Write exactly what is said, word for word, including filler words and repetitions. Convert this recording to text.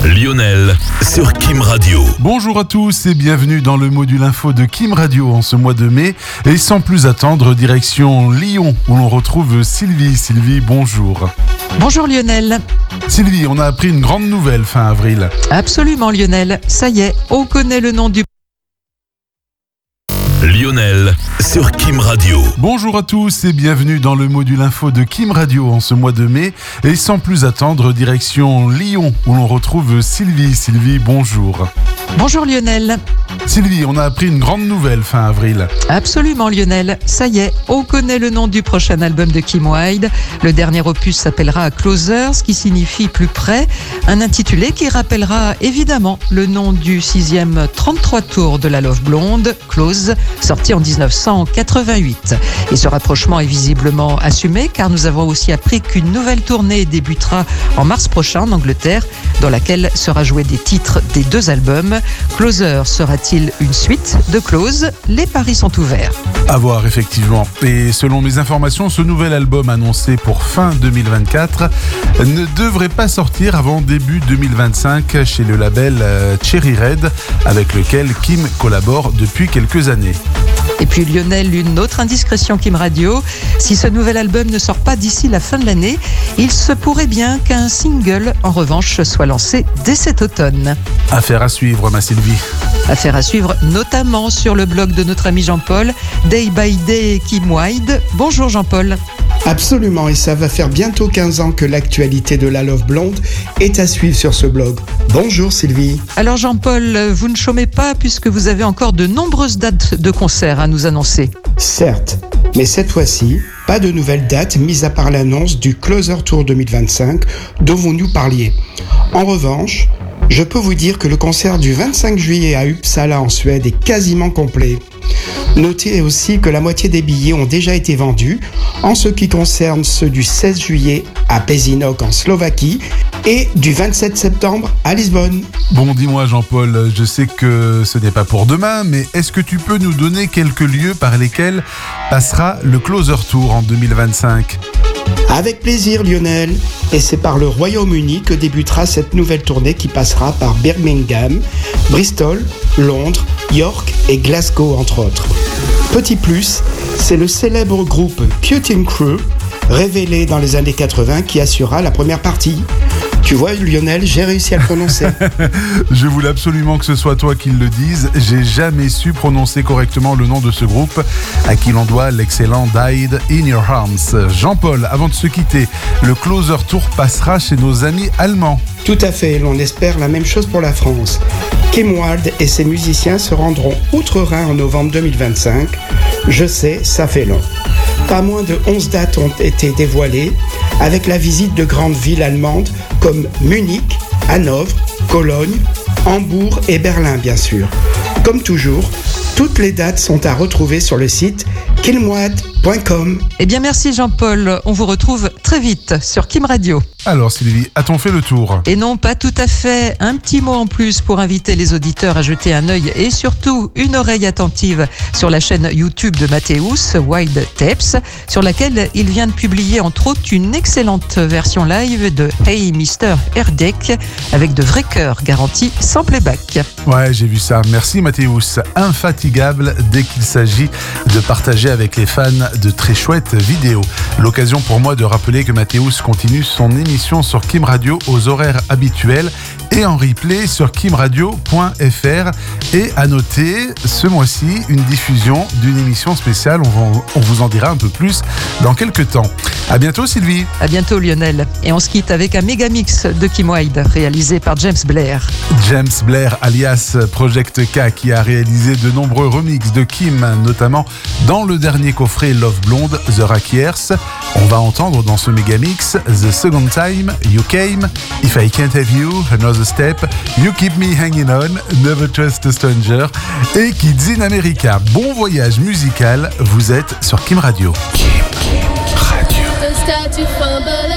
Lionel sur Kim Radio. Bonjour à tous et bienvenue dans le module info de Kim Radio en ce mois de mai. Et sans plus attendre, direction Lyon où l'on retrouve Sylvie. Sylvie, bonjour. Bonjour Lionel. Sylvie, on a appris une grande nouvelle fin avril. Absolument Lionel, ça y est, on connaît le nom du... Lionel sur Kim Radio. Bonjour à tous et bienvenue dans le module info de Kim Radio en ce mois de mai. Et sans plus attendre, direction Lyon où l'on retrouve Sylvie. Sylvie, bonjour. Bonjour Lionel. Sylvie, on a appris une grande nouvelle fin avril. Absolument Lionel, ça y est, on connaît le nom du prochain album de Kim Wilde. Le dernier opus s'appellera Closer, ce qui signifie plus près. Un intitulé qui rappellera évidemment le nom du sixième trente-trois tours de la Love Blonde, Close, sorti en dix-neuf cent quatre-vingt-huit. Et ce rapprochement est visiblement assumé car nous avons aussi appris qu'une nouvelle tournée débutera en mars prochain en Angleterre, dans laquelle sera joué des titres des deux albums. Closer sera-t-il une suite de Close? Les paris sont ouverts. À voir, effectivement. Et selon mes informations, ce nouvel album annoncé pour fin deux mille vingt-quatre ne devrait pas sortir avant début deux mille vingt-cinq chez le label Cherry Red, avec lequel Kim collabore depuis quelques années. Et puis Lionel, une autre indiscrétion Kim Radio. Si ce nouvel album ne sort pas d'ici la fin de l'année, il se pourrait bien qu'un single, en revanche, soit lancé dès cet automne. Affaire à suivre, ma Sylvie. Affaire à suivre notamment sur le blog de notre ami Jean-Paul, Day by Day Kim Wilde. Bonjour Jean-Paul. Absolument, et ça va faire bientôt quinze ans que l'actualité de la Love Blonde est à suivre sur ce blog. Bonjour Sylvie. Alors Jean-Paul, vous ne chômez pas puisque vous avez encore de nombreuses dates de concert à nous annoncer. Certes, mais cette fois-ci, pas de nouvelles dates mis à part l'annonce du Closer Tour deux mille vingt-cinq dont vous nous parliez. En revanche, je peux vous dire que le concert du vingt-cinq juillet à Uppsala en Suède est quasiment complet. Notez aussi que la moitié des billets ont déjà été vendus en ce qui concerne ceux du seize juillet à Pezinok en Slovaquie et du vingt-sept septembre à Lisbonne. Bon, dis-moi Jean-Paul, je sais que ce n'est pas pour demain, mais est-ce que tu peux nous donner quelques lieux par lesquels passera le Closer Tour en deux mille vingt-cinq ? Avec plaisir Lionel, et c'est par le Royaume-Uni que débutera cette nouvelle tournée qui passera par Birmingham, Bristol, Londres, York et Glasgow entre autres. Petit plus, c'est le célèbre groupe Cutting Crew, révélé dans les années quatre-vingts, qui assurera la première partie. Tu vois Lionel, j'ai réussi à le prononcer. Je voulais absolument que ce soit toi qui le dise. J'ai jamais su prononcer correctement le nom de ce groupe à qui l'on doit l'excellent Died in Your Arms. Jean-Paul, avant de se quitter, le Closer Tour passera chez nos amis allemands. Tout à fait, l'on espère la même chose pour la France. Kim Wilde et ses musiciens se rendront outre-Rhin en novembre deux mille vingt-cinq. Je sais, ça fait long. Pas moins de onze dates ont été dévoilées, avec la visite de grandes villes allemandes comme Munich, Hanovre, Cologne, Hambourg et Berlin bien sûr. Comme toujours, toutes les dates sont à retrouver sur le site kim wilde point com. Eh bien merci Jean-Paul, on vous retrouve très vite sur Kim Radio. Alors Sylvie, a-t-on fait le tour ? Et non, pas tout à fait. Un petit mot en plus pour inviter les auditeurs à jeter un œil et surtout une oreille attentive sur la chaîne YouTube de Mathéus, Wilde Tapes, sur laquelle il vient de publier entre autres une excellente version live de Hey Mister Erdek avec de vrais chœurs garantis sans playback. Ouais, j'ai vu ça. Merci Mathéus. Infatigable dès qu'il s'agit de partager avec les fans de très chouettes vidéos. L'occasion pour moi de rappeler que Mathéus continue son émission sur Kim Radio aux horaires habituels et en replay sur kim radio point f r. Et à noter, ce mois-ci, une diffusion d'une émission spéciale. On, va, on vous en dira un peu plus dans quelques temps. À bientôt Sylvie. À bientôt Lionel. Et on se quitte avec un méga mix de Kim Wilde réalisé par James Blair. James Blair alias Project K qui a réalisé de nombreux remixes de Kim, notamment dans le dernier coffret Love Blonde, The Rakiers. On va entendre dans ce méga mix The Second Time, You Came, If I Can't Have You, Another Step, You Keep Me Hanging On, Never Trust a Stranger et Kids in America. Bon voyage musical, vous êtes sur Kim Radio. Kim, Kim Radio.